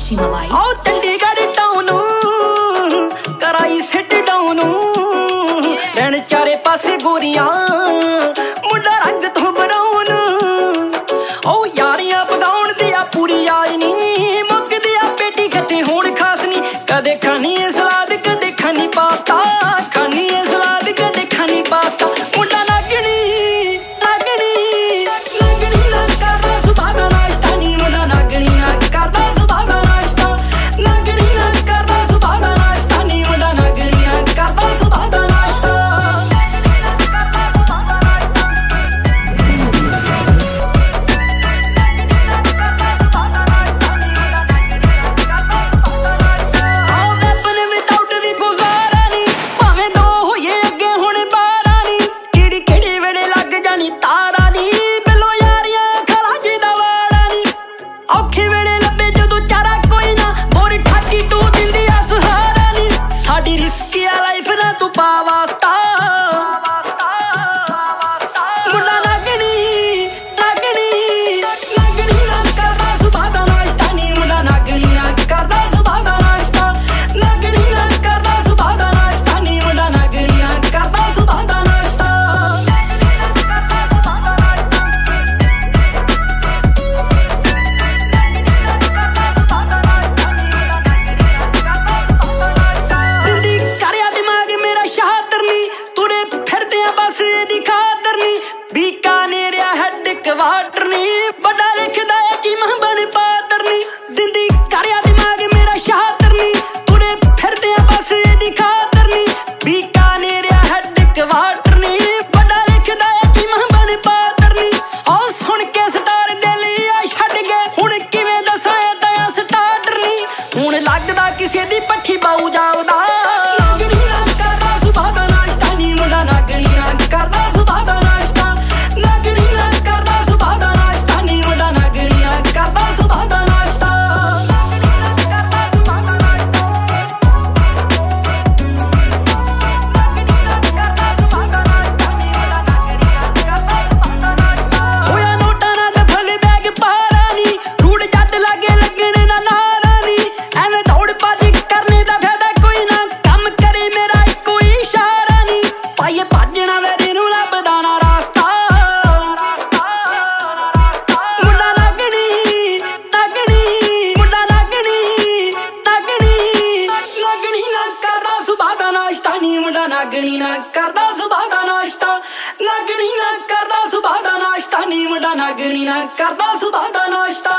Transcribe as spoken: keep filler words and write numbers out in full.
ਸ਼ੀਮਾਬਾਈ ਆਓ ਚੰਡੀਗੜ੍ਹ ਟਾਊਨ ਕਰਾਈ ਸਿੱਟ ਡਾਊਨ ਰਹਿਣ ਚਾਰੇ ਪਾਸੇ ਗੋਰੀਆਂ ਮੁੰਡਾ ਰੰਗ ਤੋਂ ਬਰਾਉਨ ਉਹ ਯਾਰੀਆਂ ਪਗਾਉਣ ਦੀ ਆ ਪੂਰੀ ਆਈ ਨੀ ਮੁੱਕਦੀ ਆ ਪੇਟੀ ਗੱਟੇ ਹੋਣ ਖਾਸ ਨੀ ਕਦੇ ਖਾਣੀ ਏ ਸਲਾਦ ਕਦੇ ਖਾਣੀ ਪਾਸਤਾ ਖਾਣੀ ਏ ਸਲਾਦ ਕਦੇ ਖਾਣੀ ਪਾਸਤਾ ਮੁੰਡਾ ਨਾਗਣੀ ਨਾਗਣੀ ਨਾਗਣੀ ਨਾ ਕਰਦਾ ਸੁਭਾਅ ਦਾ ਨਾਸ਼ਤਾ ਨੀ ਮੁੰਡਾ ਨਾਗਣੀ ਨਾ ਕਰਦਾ ਸੁਭਾਅ ਦਾ ਨਾਸ਼ਤਾ ਨਾਗਣੀ ਨਾ ਕਰਦਾ ਸੁਭਾਅ ਦਾ ਨਾਸ਼ਤਾ ਨੀ ਮੁੰਡਾ ਨਾਗਣੀ ਨਾ ਕਰਦਾ ਸੁਭਾਅ ਦਾ ਨਾਸ਼ਤਾ ਵਾਟਰ ਨੀ ਵੱਡਾ ਲਿਖਦਾ ਏ ਕੀ ਮਾਂ ਬਣ ਪਾਤਰ ਨੀ ਦਿੰਦੀ ਕਰਿਆ ਦਿਮਾਗ ਮੇਰਾ ਸ਼ਾਤਰ ਨੀ ਤੁਰੇ ਫਿਰਦੇ ਆ ਬਸ ਇਹਦੀ ਖਾਤਰ ਨੀ ਬੀਕਾਨੇਰਿਆ ਹੈਡ ਕਵਾਟਰ ਨੀ ਵੱਡਾ ਲਿਖਦਾ ਏ ਕੀ ਮਾਂ ਬਣ ਪਾਤਰ ਨੀ ਉਹ ਸੁਣ ਕੇ ਸਟਾਰ ਦਿਲ ਆ ਛੱਡ ਗਏ ਹੁਣ ਕਿਵੇਂ ਦੱਸਾਂ ਇਹ ਤਾਂ ਸਟਾਰਟਰ ਨੀ ਹੁਣ ਲੱਗਦਾ ਕਿਸੇ ਦੀ ਪੱਠੀ ਬਾਊ ਜਾਵਦਾ ਨਾਗਣੀ ਨਾ ਕਰਦਾ ਸੁਭਾਅ ਦਾ ਨਾਸ਼ਤਾ ਨੀ ਮੁੰਡਾ ਨਾਗਣੀ ਨਾ ਕਰਦਾ ਸੁਭਾਅ ਦਾ ਨਾਸ਼ਤਾ ਨਾਗਣੀ ਨਾ ਕਰਦਾ ਸੁਭਾਅ ਦਾ ਨਾਸ਼ਤਾ ਨੀ ਮੁੰਡਾ ਨਾਗਣੀ ਨਾ ਕਰਦਾ ਸੁਭਾਅ ਦਾ ਨਾਸ਼ਤਾ ਹੋਇਆ ਨੋਟਾਂ ਨਾਲ ਡੱਫਲ ਬੈਗ ਪਾਰਾ ਨੀ ਰੂੜ ਜੱਟ ਲਾਗੇ ਲੱਗਣੇ ਨਾ ਨਾਰਾ ਨੀ ਐਵੇਂ ਦੌੜ ਭੱਜ ਕਰਨੇ ਦਾ ਫਾਇਦਾ ਕੋਈ ਨਾ ਕੰਮ ਕਰੇ ਮੇਰਾ ਇੱਕੋ ਇਸ਼ਾਰਾ ਨੀ ਪਾਈਏ ਭੱਜਣਾ ਵੇ ਨੂੰ ਲੱਭਦਾ ਨਾ ਰਾਸਤਾ ਮੁੰਡਾ ਨਾਗਣੀ ਨਾਗਣੀ ਮੁੰਡਾ ਨਾਗਣੀ ਨਾਗਣੀ ਨਾਗਣੀ ਨਾ ਕਰਦਾ ਸੁਭਾਅ ਦਾ ਨਾਸ਼ਤਾ ਨੀ ਮੁੰਡਾ ਨਾਗਣੀ ਨਾ ਕਰਦਾ ਸੁਭਾਅ ਦਾ ਨਾਸ਼ਤਾ ਨਾਗਣੀ ਨਾ ਕਰਦਾ ਸੁਭਾਅ ਦਾ ਨਾਸ਼ਤਾ ਨੀ ਮੁੰਡਾ ਨਾਗਣੀ ਨਾ ਕਰਦਾ ਸੁਭਾਅ ਦਾ ਨਾਸ਼ਤਾ